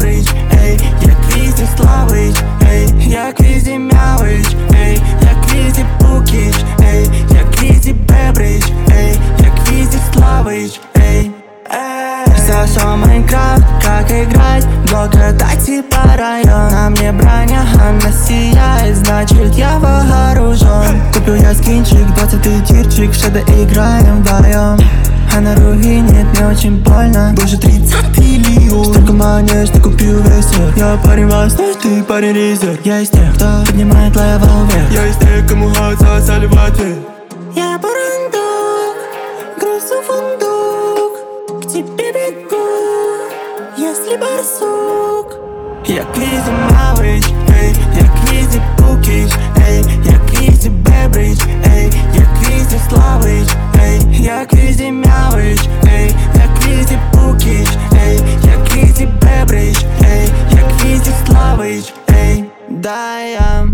Бебрич, ей, як Візі Славич, ей, як Візі Мявич, ей, як Візі Пукіч, ей, як Візі Бебрич, ей, як Візі Славич, ей. Зашел Майнкрафт, как играть, блок ротации по районам. Мне броня, она сияет, значит я вооружен. Купил я скинчик, 20-й тирчик, что доиграем вдвоем. А на руине мне очень больно, больше 30 лиу. Столько манеж, ты купил весь мир. Я парень восьмой, ты парень резерв. Я из тех, кто поднимает левел вверх. Я из тех, кому ход засали в ответ. Я бурундук, грузу фундук, к тебе бегу, если барсук. Як Візі Мявич, ей, як Візі Пукіч, ей, як Візі Бебрич, ей, як Візі Славич, ей, як Візі Мявич, ей, як Візі Пукіч, ей, як Візі Бебрич, ей, як Візі Славич, ей. Да, я